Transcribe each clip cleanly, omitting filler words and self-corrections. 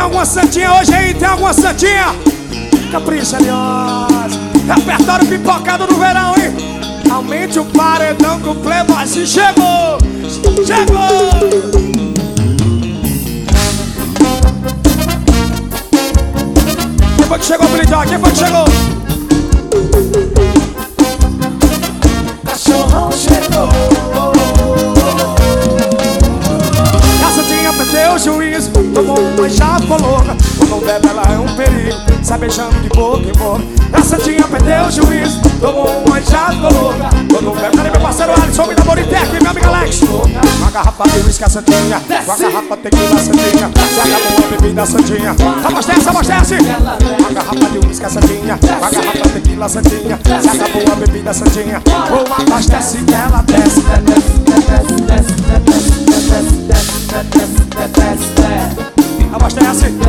alguma santinha hoje aí? Tem alguma santinha? Capricha, aliás. Repertório pipocado no verão, hein? Aumente o paredão que o Playboy se chegou. Chegou! Quem foi que chegou, Billy? Quem foi que chegou? Cachorrão chegou. A santinha perdeu o juízo, tomou uma e já ficou louca. Quando bebe ela é um perigo, sai beijando de boca em boca. A santinha perdeu o juízo, tomou uma e já ficou louca. Quando bebe, cadê meu parceiro Alisson, me dá Moritec e meu amigo Alex? Uma garrafa de uísque a santinha, uma garrafa de tequila a santinha. Se acabou a bebida a santinha, abastece, abastece. Uma garrafa de uísque a santinha, uma garrafa de tequila a santinha. Se acabou a bebida a santinha, ou abastece que ela desce. Abastece.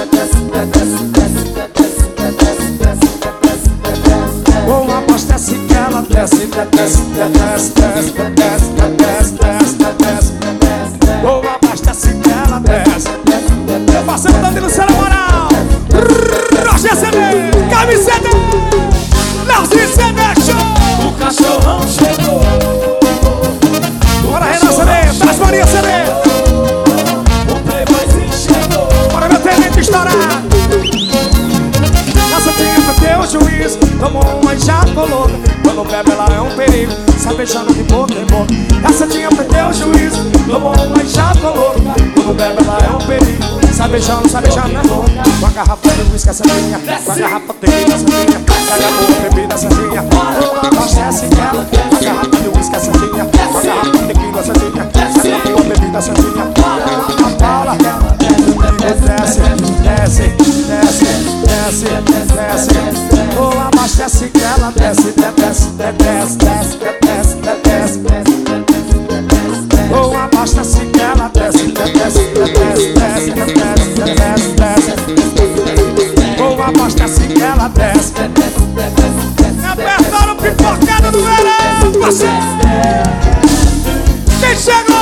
Ou abastece que ela desce, desce, desce, desce, desce, desce, desce. Ou abastece que ela desce. Meu parceiro Danilo Cera Moral, Roger CD, camiseta, Leozinho CD Show. O cachorrão chegou. Bora Renan CD, traz Maria CD. O Playboyzinho chegou. Bora meu tenente estourar. Essa tinha perdeu o juízo, tomou uma e já ficou louca. Quando bebe ela é um perigo, sai beijando de boca em boca. Essa tinha perdeu o juízo, tomou uma e já ficou louca. Quando bebe ela é um perigo, sai beijando na boca. Com a garrafa de uísque a santinha, com a garrafa de tequila a santinha. Se acabou a bebida a santinha, abastece ela. Com a garrafa de uísque a santinha, com a garrafa de tequila a santinha. Se acabou a bebida a santinha, a bala desce, desce, desce, desce, desce. Ou abastece que ela desce, desce, desce, desce, desce, desce. Ou abastece que ela desce, desce, desce, desce, desce, desce, desce. Ou abastece que ela desce. Repertório pipocado no verão, você. Quem chegou?